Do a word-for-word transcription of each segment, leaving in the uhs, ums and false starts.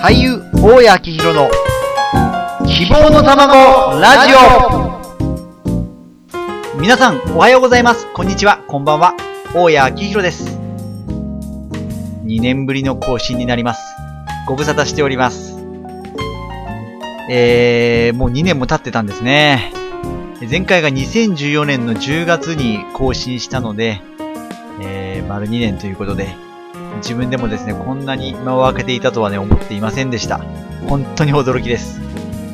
俳優大谷明宏の希望の卵ラジオ。皆さんおはようございます。こんにちは、こんばんは。大谷明宏です。にねんぶりの更新になります。ご無沙汰しております。えー、もうにねんも経ってたんですね。前回がにせんじゅうよねんのじゅうがつに更新したので、えー、丸にねんということで、自分でもですね、こんなに間を空けていたとはね、思っていませんでした。本当に驚きです。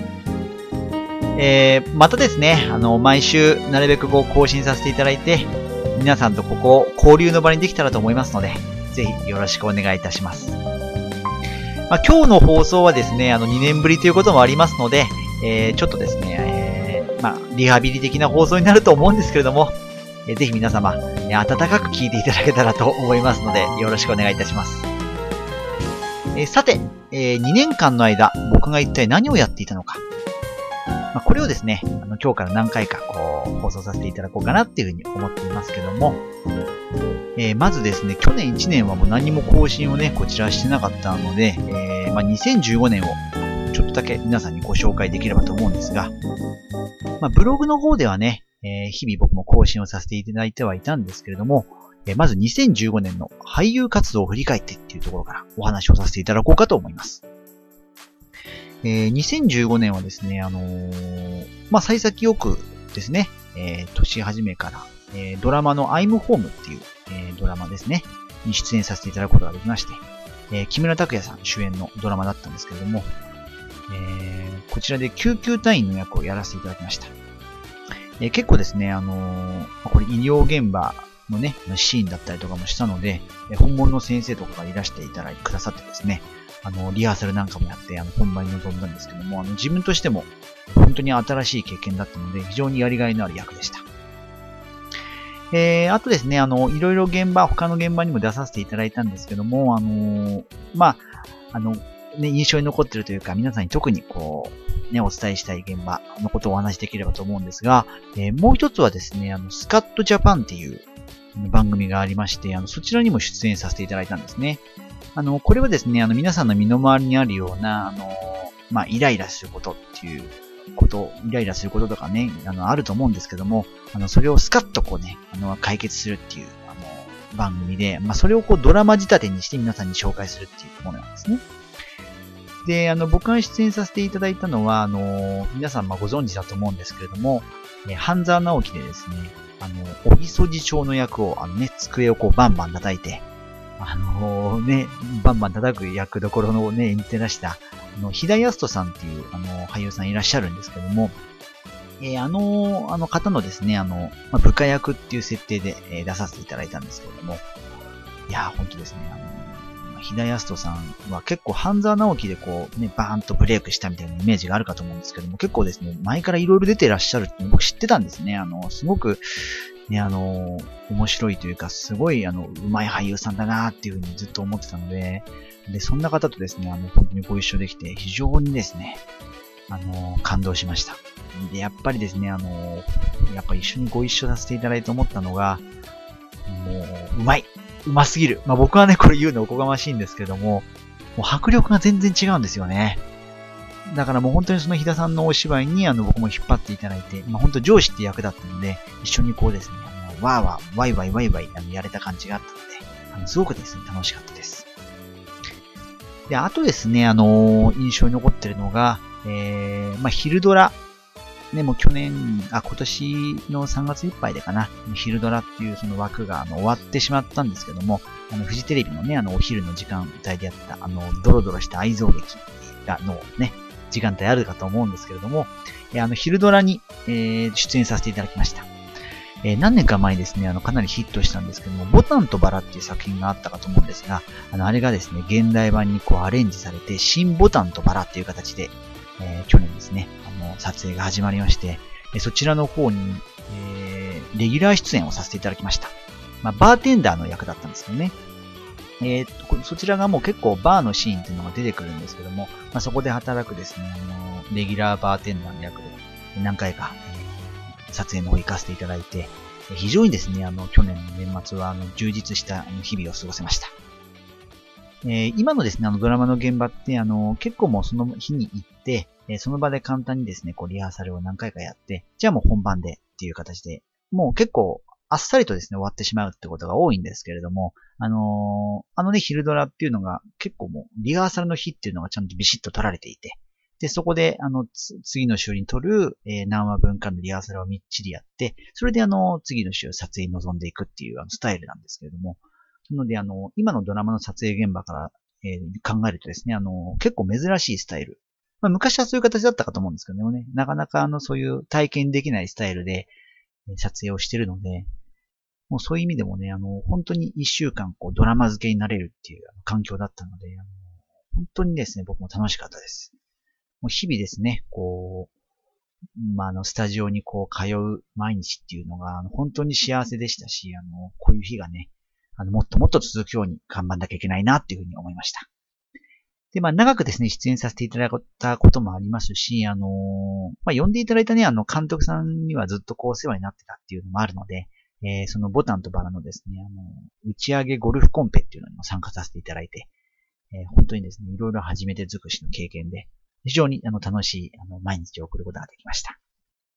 えー、またですね、あの、毎週、なるべくこう、更新させていただいて、皆さんとここを交流の場にできたらと思いますので、ぜひよろしくお願いいたします。まあ、今日の放送はですね、あの、にねんぶりということもありますので、えー、ちょっとですね、えー、まあ、リハビリ的な放送になると思うんですけれども、えー、ぜひ皆様、えー、温かく聞いていただけたらと思いますので、よろしくお願いいたします。えー、さて、えー、にねんかんの間、僕が一体何をやっていたのか。まあ、これをですね、あの今日から何回かこう放送させていただこうかなっていうふうに思っていますけども、えー、まずですね、去年いちねんはもう何も更新をね、こちらしてなかったので、えーまあ、にせんじゅうごねんをちょっとだけ皆さんにご紹介できればと思うんですが、まあ、ブログの方ではね、えー、日々僕も更新をさせていただいてはいたんですけれども、えー、まずにせんじゅうごねんの俳優活動を振り返ってっていうところからお話をさせていただこうかと思います。えー、にせんじゅうごねんはですね、あのー、まあ、幸先よくですね、えー、年始めから、えー、ドラマのアイムホームっていう、えー、ドラマですね、に出演させていただくことができまして、えー、木村拓哉さん主演のドラマだったんですけれども、えー、こちらで救急隊員の役をやらせていただきました。えー、結構ですね、あのー、これ医療現場のね、シーンだったりとかもしたので、本物の先生とかがいらしていただくださってですね、あの、リハーサルなんかもやって、あの、本番に臨んだんですけども、あの、自分としても、本当に新しい経験だったので、非常にやりがいのある役でした。えー、あとですね、あの、いろいろ現場、他の現場にも出させていただいたんですけども、あの、まあ、あの、ね、印象に残ってるというか、皆さんに特にこう、ね、お伝えしたい現場のことをお話しできればと思うんですが、えー、もう一つはですね、あの、スカットジャパンっていう番組がありまして、あの、そちらにも出演させていただいたんですね。あの、これはですね、あの、皆さんの身の回りにあるような、あの、まあ、イライラすることっていうこと、イライラすることとかね、あの、あると思うんですけども、あの、それをスカッとこうね、あの、解決するっていう、あの、番組で、まあ、それをこう、ドラマ仕立てにして皆さんに紹介するっていうものなんですね。で、あの、僕が出演させていただいたのは、あの、皆さん、まあ、ご存知だと思うんですけれども、え半沢直樹でですね、あの、おみそじ町の役を、あのね、机をこう、バンバン叩いて、あのね、バンバン叩く役どころのね、演じてらした、あの、平井康人さんっていう、あの、俳優さんいらっしゃるんですけども、えー、あの、あの方のですね、あの、まあ、部下役っていう設定で、えー、出させていただいたんですけれども、いやー、ほんとですね、あの、平井康人さんは結構半沢直樹でこう、ね、バーンとブレイクしたみたいなイメージがあるかと思うんですけども、結構ですね、前からいろいろ出てらっしゃるって僕知ってたんですね。あの、すごく、ね、あの、面白いというか、すごい、あの、上手い俳優さんだなっていうふうにずっと思ってたので、で、そんな方とですね、あの、本当にご一緒できて、非常にですね、あの、感動しました。で、やっぱりですね、あの、やっぱ一緒にご一緒させていただいて思ったのが、もう、うまい。うますぎる。まあ、僕はね、これ言うのおこがましいんですけども、もう迫力が全然違うんですよね。だからもう本当にその日田さんのお芝居にあの僕も引っ張っていただいて、まあ、本当上司って役だったので、一緒にこうですね、あのわーわー、ワイワイワイワイあのやれた感じがあったので、あのすごくですね、楽しかったです。で、あとですね、あのー、印象に残ってるのが、えー、まあ、昼ドラ。ね、もう去年、あ、今年のさんがついっぱいでかな、昼ドラっていうその枠があの終わってしまったんですけども、あの、フジテレビのね、あの、お昼の時間帯でやった、あの、ドロドロした愛憎劇が、のね、時間帯あるかと思うんですけれども、えー、あの、昼ドラに、えー、出演させていただきました。えー、何年か前にですね、あの、かなりヒットしたんですけども、ボタンとバラっていう作品があったかと思うんですが、あの、あれがですね、現代版にこうアレンジされて、新ボタンとバラっていう形で、えー、去年ですね、あの、撮影が始まりまして、えー、そちらの方に、えー、レギュラー出演をさせていただきました。まあ、バーテンダーの役だったんですけどね。えー、そちらがもう結構バーのシーンっていうのが出てくるんですけども、まあ、そこで働くですね、あの、レギュラーバーテンダーの役で何回か、えー、撮影の方行かせていただいて、非常にですね、あの、去年の年末は、あの、充実した日々を過ごせました。 えー、今のですね、あのドラマの現場って、あの、結構もうその日に行って、えー、その場で簡単にですね、こうリハーサルを何回かやって、じゃあもう本番でっていう形で、もう結構あっさりとですね、終わってしまうってことが多いんですけれども、あのー、あのね、昼ドラっていうのが結構もうリハーサルの日っていうのがちゃんとビシッと取られていて、で、そこで、あの、次の週に撮る、えー、何話分間のリハーサルをみっちりやって、それであの、次の週撮影に臨んでいくっていうあのスタイルなんですけれども、なのであの、今のドラマの撮影現場から、えー、考えるとですね、あの、結構珍しいスタイル。まあ、昔はそういう形だったかと思うんですけどね、なかなかあの、そういう体験できないスタイルで撮影をしてるので、もうそういう意味でもね、あの、本当に一週間こうドラマ漬けになれるっていう環境だったので、あの本当にですね、僕も楽しかったです。もう日々ですね、こう、まあ、あの、スタジオにこう、通う毎日っていうのが、本当に幸せでしたし、あの、こういう日がね、あの、もっともっと続くように頑張んなきゃいけないなっていうふうに思いました。で、まあ、長くですね、出演させていただいたこともありますし、あの、まあ、呼んでいただいたね、あの、監督さんにはずっとこう、お世話になってたっていうのもあるので、えー、そのボタンとバラのですね、あの、打ち上げゴルフコンペっていうのにも参加させていただいて、えー、本当にですね、いろいろ初めて尽くしの経験で、非常にあの楽しいあの毎日を送ることができました。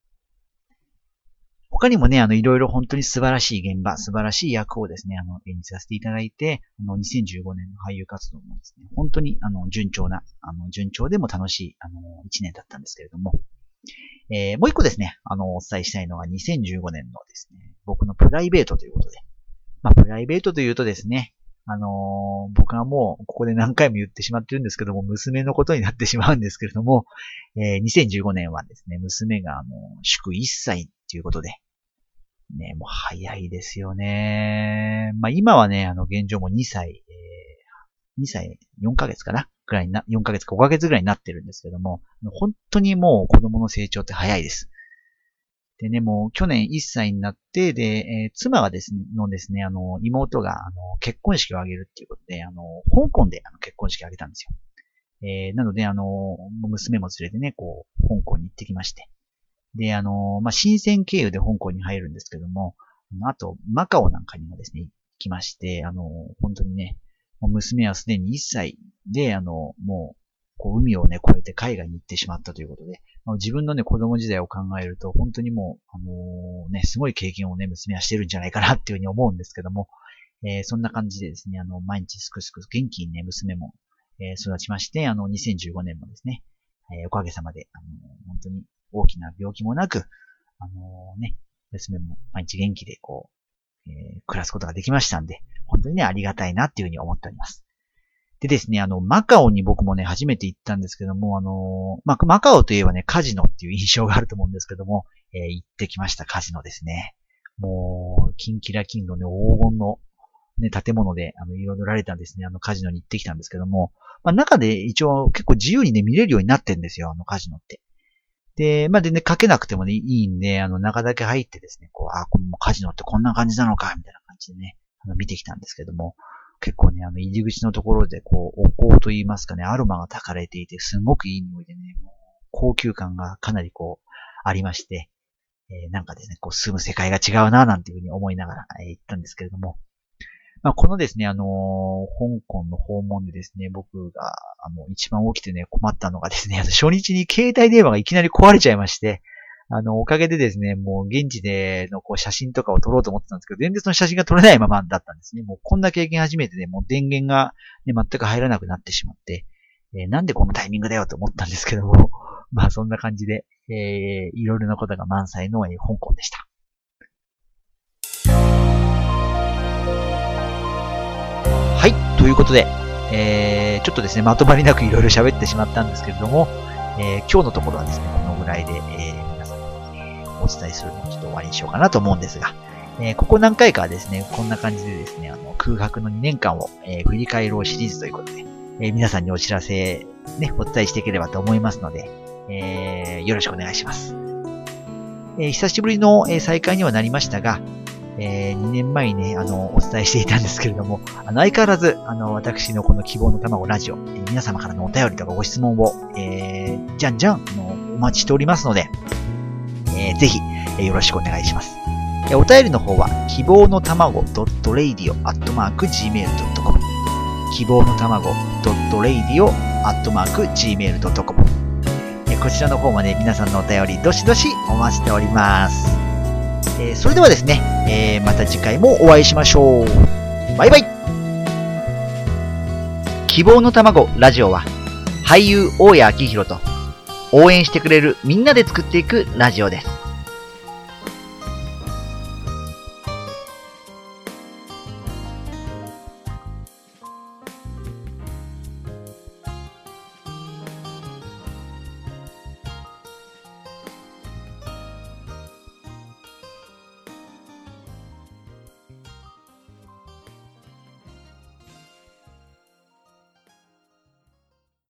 他にもね、あのいろいろ本当に素晴らしい現場、素晴らしい役をですね、あの演じさせていただいて、あのにせんじゅうごねんの俳優活動もですね、本当にあの順調な、あの順調でも楽しいあのいちねんだったんですけれども、えー、もう一個ですね、あのお伝えしたいのがにせんじゅうごねんのですね、僕のプライベートということで、まあプライベートというとですね、あのー、僕はもうここで何回も言ってしまってるんですけども、娘のことになってしまうんですけれども、えー、にせんじゅうごねんはですね、娘があの、祝いっさいっていうことで、ね、もう早いですよね。まあ今はね、あの現状もにさい、えー、にさいよんかげつかなくらいな、よんかげつかごかげつぐらいになってるんですけども、本当にもう子供の成長って早いです。でね、もう去年いっさいになって、で、えー、妻がですね、のですね、あの、妹が、あの、結婚式を挙げるっていうことで、あの、香港であの結婚式を挙げたんですよ。えー、なので、あの、娘も連れてね、こう、香港に行ってきまして。で、あの、まあ、深セン経由で香港に入るんですけども、あと、マカオなんかにもですね、行きまして、あの、本当にね、娘はすでにいっさいで、あの、もう、こう海をね、越えて海外に行ってしまったということで、自分のね、子供時代を考えると、本当にもう、あのー、ね、すごい経験をね、娘はしてるんじゃないかなっていうふうに思うんですけども、えー、そんな感じでですね、あの、毎日すくすく元気にね、娘も、えー、育ちまして、あの、にせんじゅうごねんもですね、えー、おかげさまで、あのー、本当に大きな病気もなく、あのー、ね、娘も毎日元気でこう、えー、暮らすことができましたんで、本当にね、ありがたいなっていうふうに思っております。でですね、あの、マカオに僕もね、初めて行ったんですけども、あの、まあ、マカオといえばね、カジノっていう印象があると思うんですけども、えー、行ってきました、カジノですね。もう、キンキラキンのね、黄金の、ね、建物で、あの、彩られたんですね、あのカジノに行ってきたんですけども、まあ、中で一応結構自由にね、見れるようになってるんですよ、あのカジノって。で、まあ、でね、かけなくてもね、いいんで、あの、中だけ入ってですね、こう、あ、このカジノってこんな感じなのか、みたいな感じでね、あの、見てきたんですけども、結構ね、あの、入り口のところで、こう、お香と言いますかね、アロマが焚かれていて、すごくいい匂いでね、もう高級感がかなりこう、ありまして、えー、なんかですね、こう、住む世界が違うな、なんていうふうに思いながら、えー、行ったんですけれども、まあ、このですね、あのー、香港の訪問でですね、僕が、あの、一番起きてね、困ったのがですね、初日に携帯電話がいきなり壊れちゃいまして、あの、おかげでですね、もう現地でのこう写真とかを撮ろうと思ってたんですけど、全然その写真が撮れないままだったんですね。もうこんな経験初めてで、もう電源が、ね、全く入らなくなってしまって、えー、なんでこのタイミングだよと思ったんですけども、まあそんな感じで、えー、いろいろなことが満載の、えー、香港でした。はい、ということで、えー、ちょっとですね、まとまりなくいろいろ喋ってしまったんですけれども、えー、今日のところはですね、このぐらいで、えー、皆さんに、えー、お伝えするのをちょっと終わりにしようかなと思うんですが、えー、ここ何回かはですね、こんな感じでですね、あの空白のにねんかんを、えー、振り返ろうシリーズということで、えー、皆さんにお知らせ、ね、お伝えしていければと思いますので、えー、よろしくお願いします。えー、久しぶりの、えー、再開にはなりましたが、えー、にねんまえにね、あの、お伝えしていたんですけれども、あの、相変わらず、あの、私のこの希望の卵ラジオ、えー、皆様からのお便りとかご質問を、えー、じゃんじゃん、あの、お待ちしておりますので、えー、ぜひ、えー、よろしくお願いします。えー、お便りの方は、希望の卵 .radio アットマーク ジーメール ドットコム希望の卵 .radio アットマーク ジーメールドットコム こちらの方まで皆さんのお便りどしどしお待ちしております。えー、それではですね、えー、また次回もお会いしましょう。バイバイ。希望の卵ラジオは俳優大谷昭弘と応援してくれるみんなで作っていくラジオです。